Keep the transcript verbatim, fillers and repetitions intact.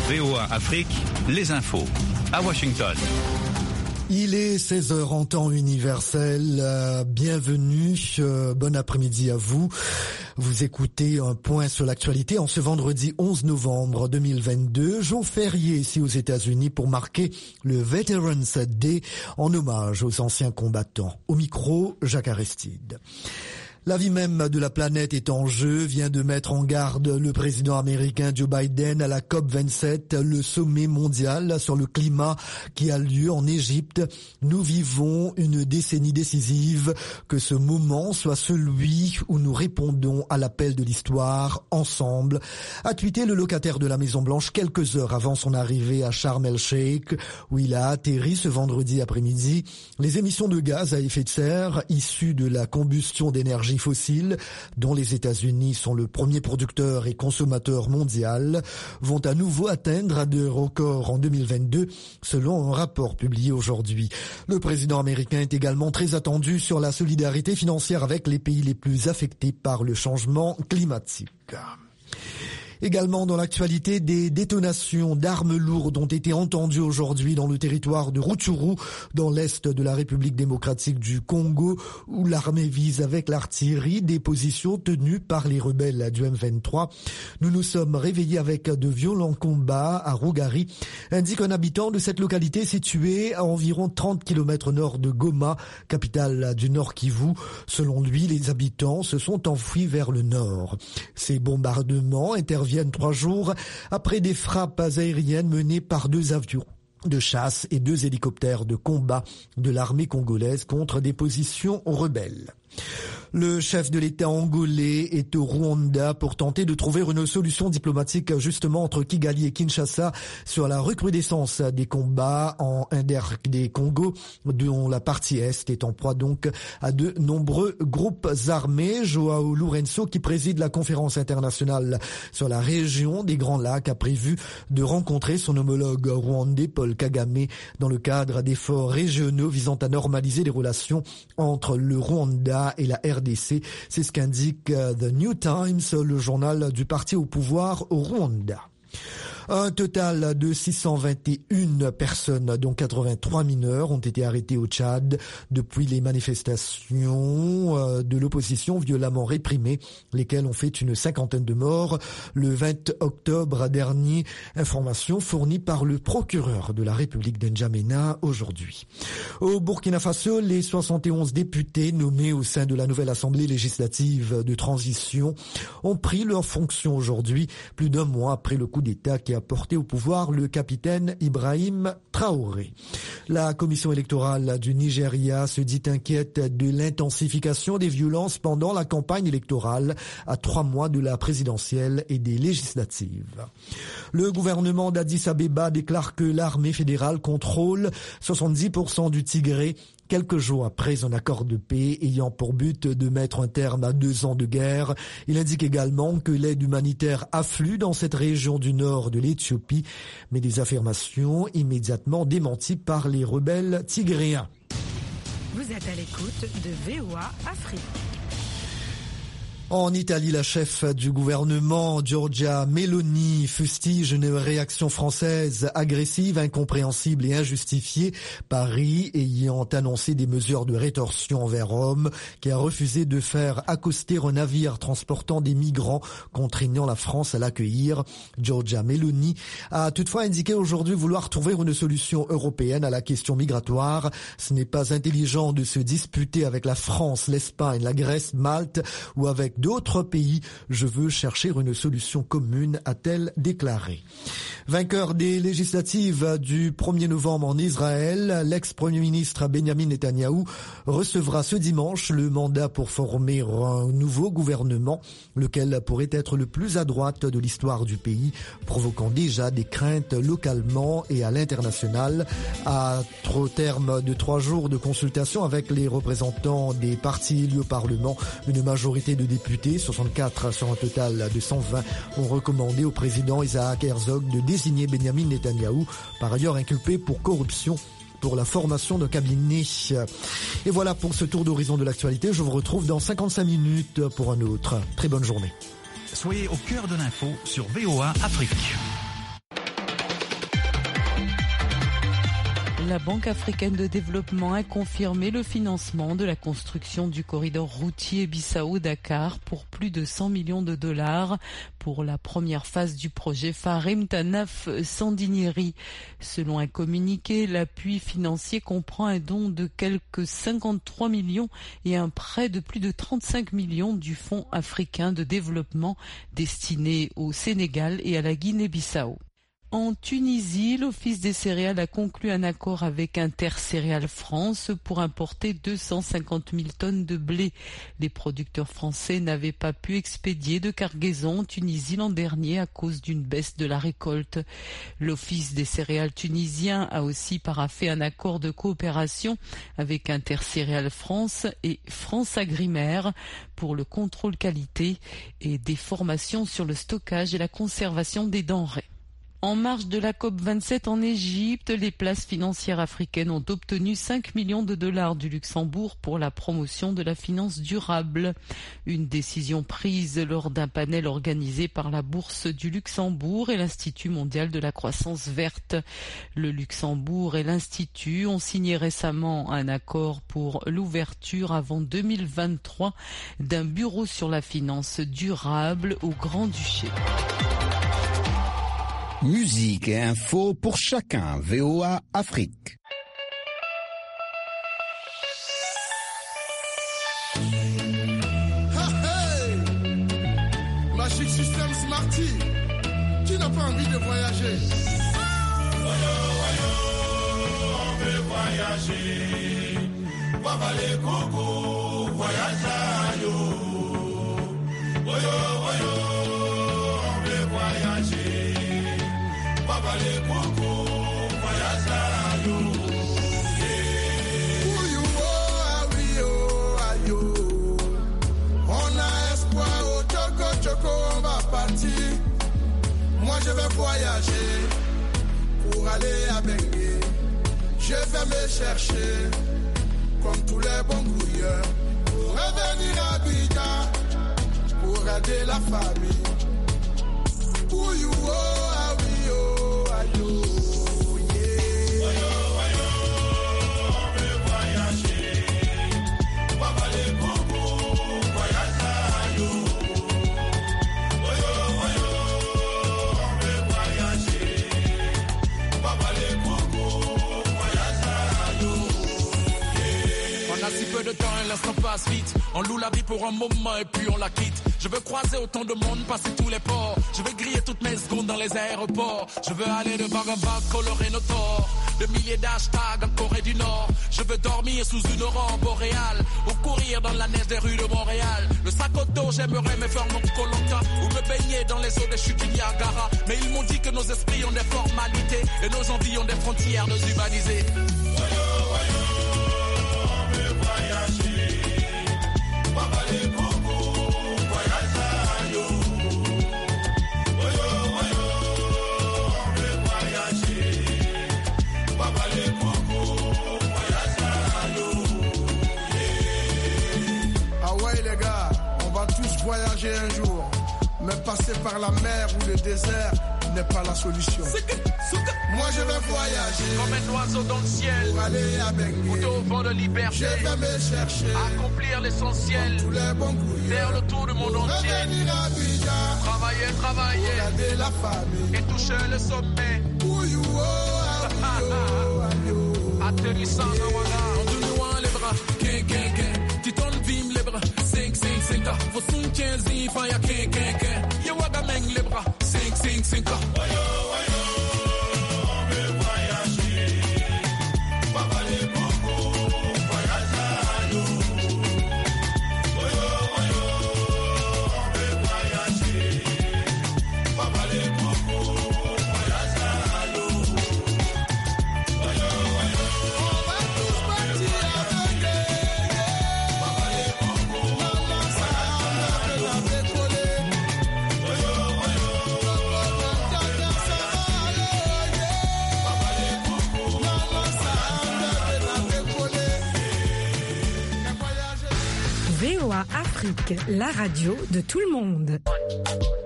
V O A Afrique, les infos. À Washington. Il est seize heures en temps universel. Euh, bienvenue, euh, bon après-midi à vous. Vous écoutez un point sur l'actualité en ce vendredi onze novembre deux mille vingt-deux, jour férié ici aux États-Unis pour marquer le Veterans Day en hommage aux anciens combattants. Au micro, Jacques Aristide. La vie même de la planète est en jeu, vient de mettre en garde le président américain Joe Biden à la C O P vingt-sept, le sommet mondial sur le climat qui a lieu en Égypte. Nous vivons une décennie décisive, que ce moment soit celui où nous répondons à l'appel de l'histoire ensemble, a tweeté le locataire de la Maison-Blanche quelques heures avant son arrivée à Sharm el-Sheikh, où il a atterri ce vendredi après-midi. Les émissions de gaz à effet de serre issues de la combustion d'énergie fossiles, dont les États-Unis sont le premier producteur et consommateur mondial, vont à nouveau atteindre des records en deux mille vingt-deux, selon un rapport publié aujourd'hui. Le président américain est également très attendu sur la solidarité financière avec les pays les plus affectés par le changement climatique. Également dans l'actualité, des détonations d'armes lourdes ont été entendues aujourd'hui dans le territoire de Rutshuru, dans l'est de la République démocratique du Congo, où l'armée vise avec l'artillerie des positions tenues par les rebelles du M vingt-trois. Nous nous sommes réveillés avec de violents combats à Rugari, indique un habitant de cette localité située à environ trente kilomètres nord de Goma, capitale du Nord Kivu. Selon lui, les habitants se sont enfuis vers le nord. Ces bombardements interviennent viennent trois jours après des frappes aériennes menées par deux avions de chasse et deux hélicoptères de combat de l'armée congolaise contre des positions rebelles. Le chef de l'État angolais est au Rwanda pour tenter de trouver une solution diplomatique justement entre Kigali et Kinshasa sur la recrudescence des combats en R D Congo, dont la partie est est en proie donc à de nombreux groupes armés. Joao Lourenço, qui préside la conférence internationale sur la région des Grands Lacs, a prévu de rencontrer son homologue rwandais Paul Kagame dans le cadre d'efforts régionaux visant à normaliser les relations entre le Rwanda et la R D C. C'est ce qu'indique The New Times, le journal du parti au pouvoir au Rwanda. Un total de six cent vingt et une personnes, dont quatre-vingt-trois mineurs, ont été arrêtés au Tchad depuis les manifestations de l'opposition violemment réprimées, lesquelles ont fait une cinquantaine de morts le vingt octobre dernier. Information fournie par le procureur de la République d'Njamena aujourd'hui. Au Burkina Faso, les soixante et onze députés nommés au sein de la nouvelle Assemblée législative de transition ont pris leurs fonctions aujourd'hui, plus d'un mois après le coup d'État qui a porté au pouvoir le capitaine Ibrahim Traoré. La commission électorale du Nigeria se dit inquiète de l'intensification des violences pendant la campagne électorale à trois mois de la présidentielle et des législatives. Le gouvernement d'Addis Abeba déclare que l'armée fédérale contrôle soixante-dix pour cent du Tigré, quelques jours après un accord de paix ayant pour but de mettre un terme à deux ans de guerre. Il indique également que l'aide humanitaire afflue dans cette région du nord de l'Éthiopie, mais des affirmations immédiatement démenties par les rebelles tigréens. Vous êtes à l'écoute de V O A Afrique. En Italie, la chef du gouvernement, Giorgia Meloni, fustige une réaction française agressive, incompréhensible et injustifiée. Paris ayant annoncé des mesures de rétorsion envers Rome, qui a refusé de faire accoster un navire transportant des migrants, contraignant la France à l'accueillir. Giorgia Meloni a toutefois indiqué aujourd'hui vouloir trouver une solution européenne à la question migratoire. Ce n'est pas intelligent de se disputer avec la France, l'Espagne, la Grèce, Malte ou avec d'autres pays. Je veux chercher une solution commune, a-t-elle déclaré. Vainqueur des législatives du premier novembre en Israël, l'ex-premier ministre Benjamin Netanyahou recevra ce dimanche le mandat pour former un nouveau gouvernement, lequel pourrait être le plus à droite de l'histoire du pays, provoquant déjà des craintes localement et à l'international. À au terme de trois jours de consultation avec les représentants des partis élus au Parlement, une majorité de députés, soixante-quatre sur un total de cent vingt, ont recommandé au président Isaac Herzog de désigner Benjamin Netanyahou, par ailleurs inculpé pour corruption, pour la formation d'un cabinet. Et voilà pour ce tour d'horizon de l'actualité. Je vous retrouve dans cinquante-cinq minutes pour un autre. Très bonne journée. Soyez au cœur de l'info sur V O A Afrique. La Banque africaine de développement a confirmé le financement de la construction du corridor routier Bissau-Dakar pour plus de cent millions de dollars pour la première phase du projet Farim Tanaf Sandiniéry. Selon un communiqué, l'appui financier comprend un don de quelques cinquante-trois millions et un prêt de plus de trente-cinq millions du Fonds africain de développement destiné au Sénégal et à la Guinée-Bissau. En Tunisie, l'Office des céréales a conclu un accord avec Intercéréales France pour importer deux cent cinquante mille tonnes de blé. Les producteurs français n'avaient pas pu expédier de cargaison en Tunisie l'an dernier à cause d'une baisse de la récolte. L'Office des céréales tunisien a aussi paraphé un accord de coopération avec Intercéréales France et France Agrimaire pour le contrôle qualité et des formations sur le stockage et la conservation des denrées. En marge de la COP vingt-sept en Égypte, les places financières africaines ont obtenu cinq millions de dollars du Luxembourg pour la promotion de la finance durable. Une décision prise lors d'un panel organisé par la Bourse du Luxembourg et l'Institut mondial de la croissance verte. Le Luxembourg et l'Institut ont signé récemment un accord pour l'ouverture avant deux mille vingt-trois d'un bureau sur la finance durable au Grand-Duché. Musique et info pour chacun. V O A Afrique. Hey, Magic System Smarty, qui n'a pas envie de voyager? Voyo, voyo, on veut voyager. Papa les cocos, voyage à yo. Voyo, voyo, on veut voyager. Papa les cocos, voyage à yo. Où you oh, oui oh, aïe oh. On a espoir au Choco Choco, on va partir. Moi je vais voyager pour aller à Bengué. Je vais me chercher comme tous les bons grouilleurs pour revenir à Abidjan pour aider la famille. Où you oh, ah oui oh, aïe oh, yeah. Voyo, voyo, on veut voyager. Papa les cocos, voyage à yo. Voyo, voyo, on veut voyager. Papa les cocos, voyage à yo. Yeah. On a si peu de temps et l'instant passe vite. On loue la vie pour un moment et puis on la quitte. Je veux croiser autant de monde, passer tous les ports. Je veux griller toutes mes secondes dans les aéroports. Je veux aller de vague en vague, colorer nos torts. De milliers d'hashtags en Corée du Nord. Je veux dormir sous une aurore boréale ou courir dans la neige des rues de Montréal. Le sac au dos, j'aimerais me faire mon Koh-Lanta ou me baigner dans les eaux des chutes du Niagara. Mais ils m'ont dit que nos esprits ont des formalités et nos envies ont des frontières déshumanisées. Voyo, voyo, on veut voyager. Papa les cocos, voyage à yo. Voyo, voyo, on veut voyager. Papa les cocos, voyage à yo. Yeah. Ah ouais les gars, on va tous voyager un jour. Mais passer par la mer ou le désert n'est pas la solution. Moi je vais voyager comme un oiseau dans le ciel pour aller à Bengué. Au vent de liberté, je vais me chercher accomplir l'essentiel, tous les bons couilles, faire le tour du monde entier, revenir à Abidjan, travailler, travailler, regarder la famille et toucher le sommet. Ouyo, oh, ayo, atterrissant dans Walla. On te noie les bras, qu'un, qu'un, qu'un. Tu tournes vime les bras, cinq, cinq, cinq. Vos soins quinze, il faut y a qu'un, qu'un, qu'un. Y'a waga meng les bras, cinq, cinq, cinq. V O A Afrique, la radio de tout le monde.